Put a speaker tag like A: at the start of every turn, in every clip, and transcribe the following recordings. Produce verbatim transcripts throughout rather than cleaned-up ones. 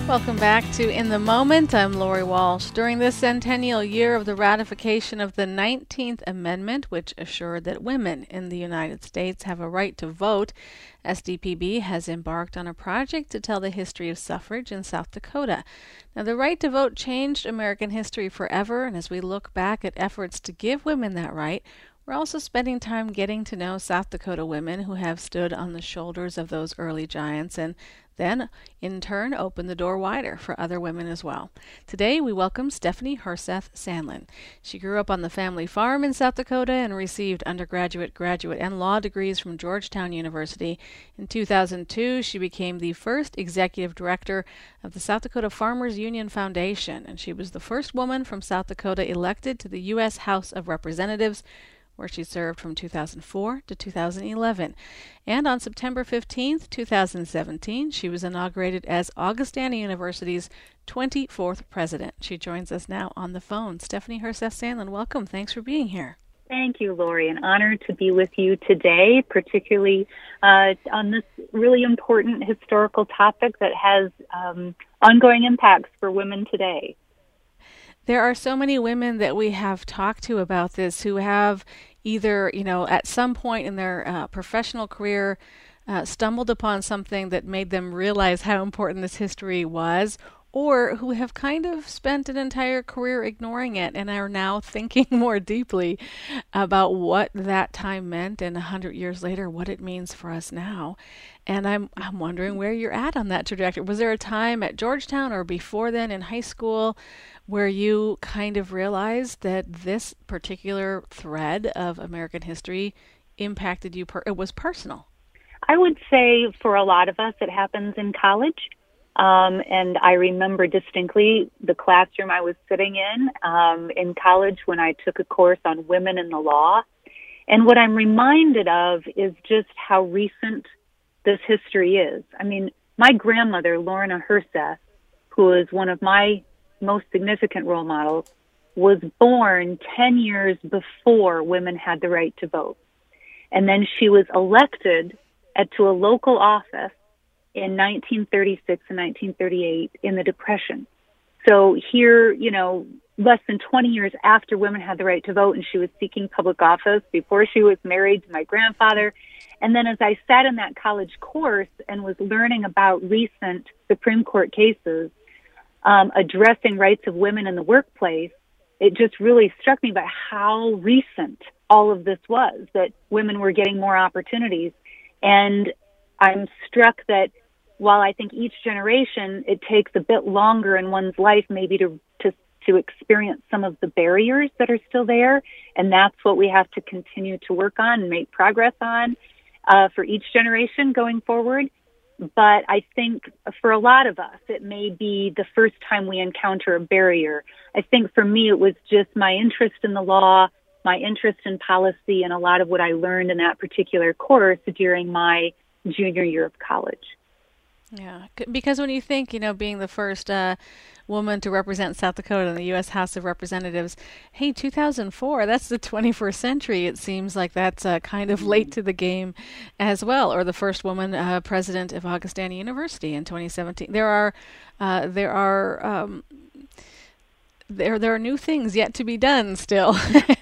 A: Welcome back to In the Moment. I'm Lori Walsh. During this centennial year of the ratification of the nineteenth Amendment, which assured that women in the United States have a right to vote, S D P B has embarked on a project to tell the history of suffrage in South Dakota. Now, the right to vote changed American history forever, and as we look back at efforts to give women that right, we're also spending time getting to know South Dakota women who have stood on the shoulders of those early giants and then, in turn, opened the door wider for other women as well. Today, we welcome Stephanie Herseth Sandlin. She grew up on the family farm in South Dakota and received undergraduate, graduate, and law degrees from Georgetown University. In two thousand two, she became the first executive director of the South Dakota Farmers Union Foundation, and she was the first woman from South Dakota elected to the U S House of Representatives, where she served from two thousand four to two thousand eleven. And on September fifteenth, two thousand seventeen, she was inaugurated as Augustana University's twenty-fourth president. She joins us now on the phone. Stephanie Herseth Sandlin, welcome. Thanks for being here.
B: Thank you, Lori. An honor to be with you today, particularly uh, on this really important historical topic that has um, ongoing impacts for women today.
A: There are so many women that we have talked to about this who have either, you know, at some point in their uh, professional career uh, stumbled upon something that made them realize how important this history was, or who have kind of spent an entire career ignoring it and are now thinking more deeply about what that time meant and a hundred years later what it means for us now. And I'm I'm wondering where you're at on that trajectory. Was there a time at Georgetown or before then in high school where you kind of realized that this particular thread of American history impacted you? Per- it was personal.
B: I would say for a lot of us it happens in college. Um, and I remember distinctly the classroom I was sitting in um, in college when I took a course on women in the law. And what I'm reminded of is just how recent this history is. I mean, my grandmother, Lorna Herseth, who is one of my most significant role models, was born ten years before women had the right to vote. And then she was elected at, to a local office in nineteen thirty-six and nineteen thirty-eight in the Depression. So here, you know, less than twenty years after women had the right to vote, and she was seeking public office before she was married to my grandfather. And then as I sat in that college course and was learning about recent Supreme Court cases um, addressing rights of women in the workplace, it just really struck me by how recent all of this was, that women were getting more opportunities. And I'm struck that while I think each generation, it takes a bit longer in one's life maybe to, to, to experience some of the barriers that are still there, and that's what we have to continue to work on and make progress on uh, for each generation going forward. But I think for a lot of us, it may be the first time we encounter a barrier. I think for me, it was just my interest in the law, my interest in policy, and a lot of what I learned in that particular course during my junior year of college.
A: Yeah, because when you think, you know, being the first uh, woman to represent South Dakota in the U S House of Representatives, hey, two thousand four, that's the twenty-first century. It seems like that's uh, kind of late to the game as well. Or the first woman uh, president of Augustana University in twenty seventeen. There are, uh, there are, um, there there are new things yet to be done still.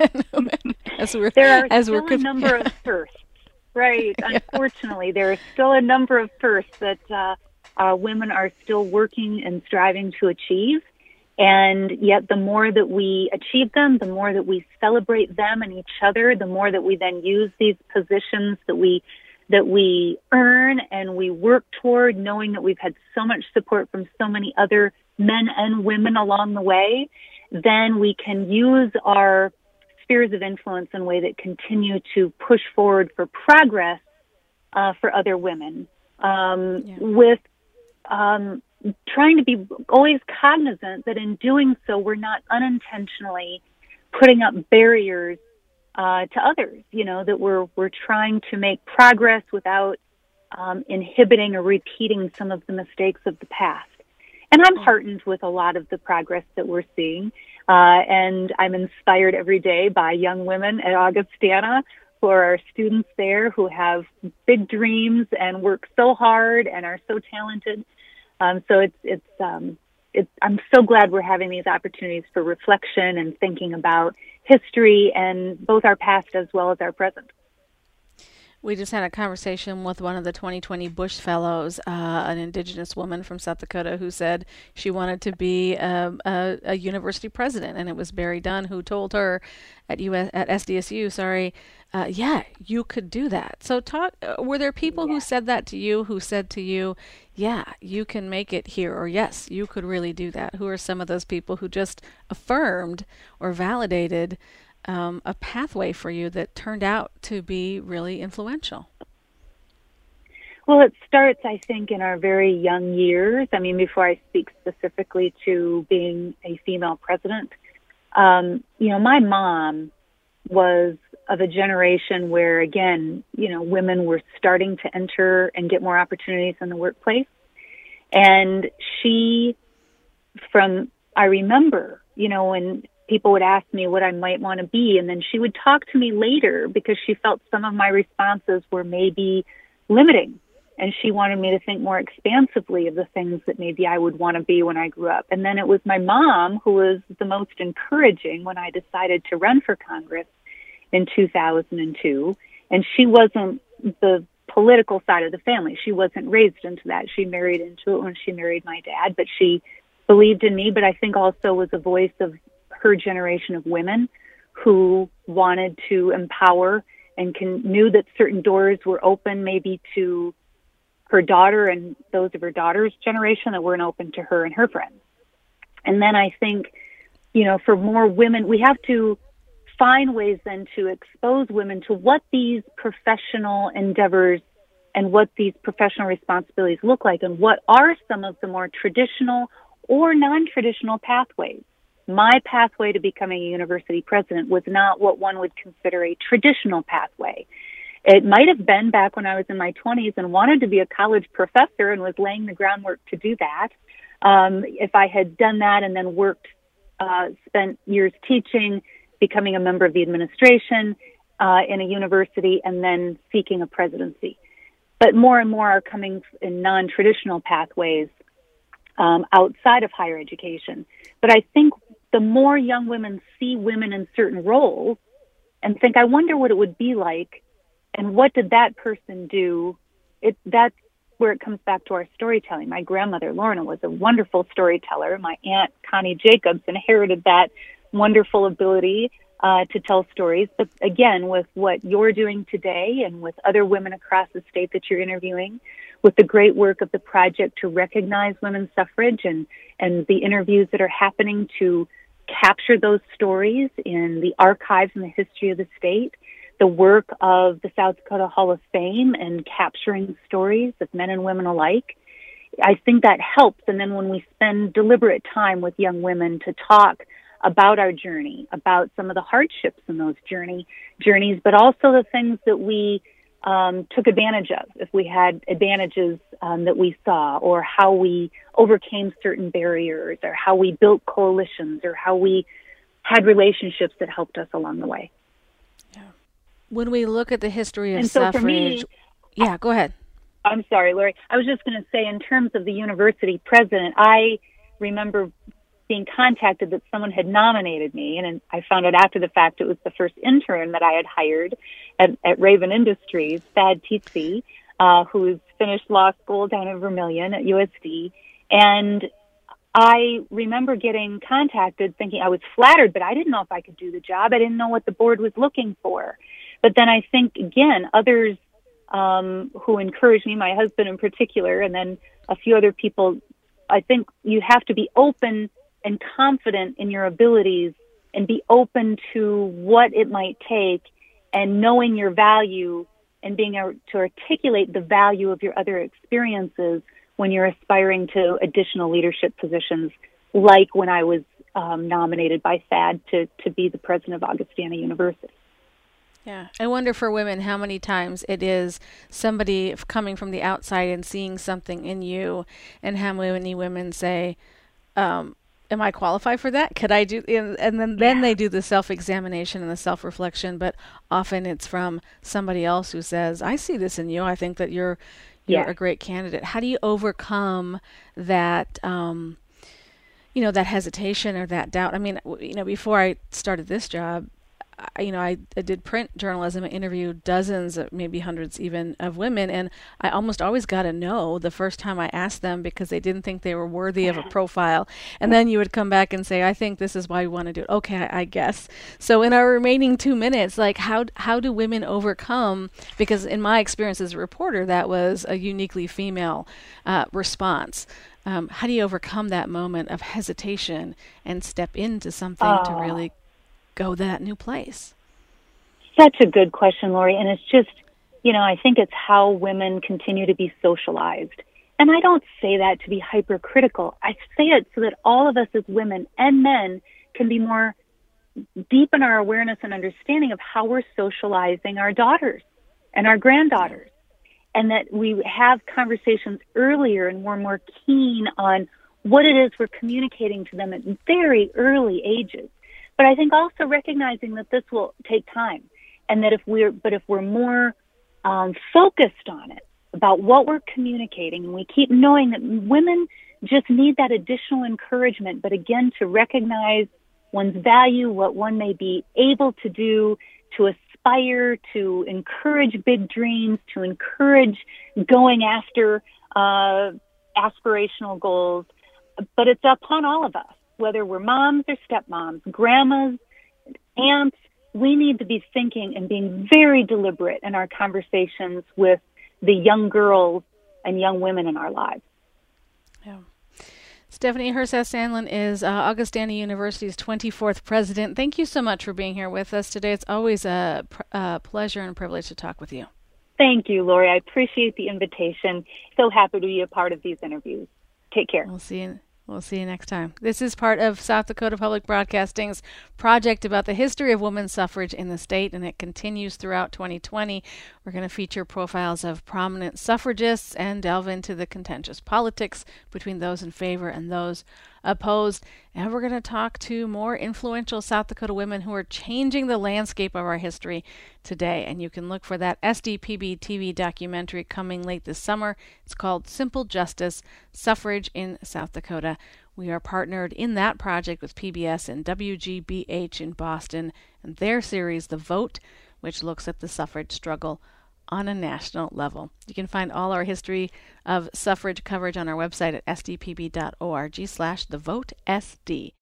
A: as we're,
B: there are
A: as
B: still
A: we're,
B: a number of firsts. Right. Yeah. Unfortunately, there are still a number of firsts that uh, uh, women are still working and striving to achieve. And yet the more that we achieve them, the more that we celebrate them and each other, the more that we then use these positions that we that we earn and we work toward, knowing that we've had so much support from so many other men and women along the way, then we can use our spheres of influence in a way that continue to push forward for progress uh, for other women, um, yeah. with um, trying to be always cognizant that in doing so, we're not unintentionally putting up barriers uh, to others, you know, that we're we're trying to make progress without um, inhibiting or repeating some of the mistakes of the past. And I'm heartened with a lot of the progress that we're seeing. Uh, and I'm inspired every day by young women at Augustana who are our students there who have big dreams and work so hard and are so talented. Um, so it's it's um, it's. I'm so glad we're having these opportunities for reflection and thinking about history and both our past as well as our present.
A: We just had a conversation with one of the twenty twenty Bush Fellows, uh, an indigenous woman from South Dakota, who said she wanted to be um, a, a university president, and it was Barry Dunn who told her at U S at S D S U, sorry, uh, yeah, you could do that. So, talk. Uh, were there people
B: Yeah.
A: who said that to you? Who said to you, yeah, you can make it here, or yes, you could really do that? Who are some of those people who just affirmed or validated Um, a pathway for you that turned out to be really influential?
B: Well, it starts, I think, in our very young years. I mean, before I speak specifically to being a female president, um, you know, my mom was of a generation where, again, you know, women were starting to enter and get more opportunities in the workplace. And she, from, I remember, you know, when people would ask me what I might want to be, and then she would talk to me later because she felt some of my responses were maybe limiting, and she wanted me to think more expansively of the things that maybe I would want to be when I grew up. And then it was my mom who was the most encouraging when I decided to run for Congress in two thousand two, and she wasn't the political side of the family. She wasn't raised into that. She married into it when she married my dad, but she believed in me, but I think also was a voice of her generation of women who wanted to empower and can, knew that certain doors were open maybe to her daughter and those of her daughter's generation that weren't open to her and her friends. And then I think, you know, for more women, we have to find ways then to expose women to what these professional endeavors and what these professional responsibilities look like and what are some of the more traditional or non-traditional pathways. My pathway to becoming a university president was not what one would consider a traditional pathway. It might have been back when I was in my twenties and wanted to be a college professor and was laying the groundwork to do that. Um, if I had done that and then worked, uh, spent years teaching, becoming a member of the administration uh, in a university, and then seeking a presidency. But more and more are coming in non-traditional pathways um, outside of higher education. But I think the more young women see women in certain roles and think, I wonder what it would be like, and what did that person do? It that's where it comes back to our storytelling. My grandmother, Lorna, was a wonderful storyteller. My aunt, Connie Jacobs, inherited that wonderful ability uh, to tell stories. But again, with what you're doing today and with other women across the state that you're interviewing, with the great work of the project to recognize women's suffrage and, and the interviews that are happening to capture those stories in the archives and the history of the state, the work of the South Dakota Hall of Fame and capturing stories of men and women alike, I think that helps. And then when we spend deliberate time with young women to talk about our journey, about some of the hardships in those journey journeys, but also the things that we um, took advantage of, if we had advantages um, that we saw, or how we overcame certain barriers, or how we built coalitions, or how we had relationships that helped us along the way.
A: Yeah. When we look at the history of
B: and so
A: suffrage,
B: for me,
A: yeah, go ahead.
B: I'm sorry, Lori. I was just going to say, in terms of the university president, I remember being contacted that someone had nominated me, and I found out after the fact it was the first intern that I had hired at, at Raven Industries, Thad Tietze, uh, who's finished law school down in Vermilion at U S D. And I remember getting contacted thinking I was flattered, but I didn't know if I could do the job. I didn't know what the board was looking for. But then I think, again, others um, who encouraged me, my husband in particular, and then a few other people, I think you have to be open and confident in your abilities and be open to what it might take, and knowing your value and being able to articulate the value of your other experiences when you're aspiring to additional leadership positions, like when I was um, nominated by Thad to, to be the president of Augustana University.
A: Yeah, I wonder for women how many times it is somebody coming from the outside and seeing something in you, and how many women say, um, am I qualified for that? Could I do? And, and then, then
B: Yeah.
A: they do the self-examination and the self-reflection, but often it's from somebody else who says, I see this in you. I think that you're you're
B: Yeah.
A: a great candidate. How do you overcome that, um, you know, that hesitation or that doubt? I mean, w- you know, before I started this job, I, you know, I, I did print journalism. I interviewed dozens, of, maybe hundreds even, of women, and I almost always got a no the first time I asked them because they didn't think they were worthy of a profile. And then you would come back and say, "I think this is why you want to do it." Okay, I, I guess. So in our remaining two minutes, like how how do women overcome? Because in my experience as a reporter, that was a uniquely female uh, response. Um, how do you overcome that moment of hesitation and step into something to
B: Oh,
A: really go that new place?
B: such a good question, Lori. And it's just, you know, I think it's how women continue to be socialized. And I don't say that to be hypercritical. I say it so that all of us as women and men can be more deep in our awareness and understanding of how we're socializing our daughters and our granddaughters. And that we have conversations earlier and we're more keen on what it is we're communicating to them at very early ages. But I think also recognizing that this will take time, and that if we're, but if we're more um, focused on it, about what we're communicating, and we keep knowing that women just need that additional encouragement, but again, to recognize one's value, what one may be able to do, to aspire, to encourage big dreams, to encourage going after uh, aspirational goals. But it's upon all of us, whether we're moms or stepmoms, grandmas, aunts. We need to be thinking and being very deliberate in our conversations with the young girls and young women in our lives.
A: Yeah. Stephanie Herseth-Sandlin is uh, Augustana University's twenty-fourth president. Thank you so much for being here with us today. It's always a, pr- a pleasure and a privilege to talk with you.
B: Thank you, Lori. I appreciate the invitation. So happy to be a part of these interviews. Take care.
A: We'll see you. We'll see you next time. This is part of South Dakota Public Broadcasting's project about the history of women's suffrage in the state, and it continues throughout twenty twenty. We're going to feature profiles of prominent suffragists and delve into the contentious politics between those in favor and those opposed. And we're going to talk to more influential South Dakota women who are changing the landscape of our history today. And you can look for that S D P B T V documentary coming late this summer. It's called Simple Justice: Suffrage in South Dakota. We are partnered in that project with P B S and W G B H in Boston and their series, The Vote, which looks at the suffrage struggle on a national level. You can find all our history of suffrage coverage on our website at s d p b dot org slash the vote S D.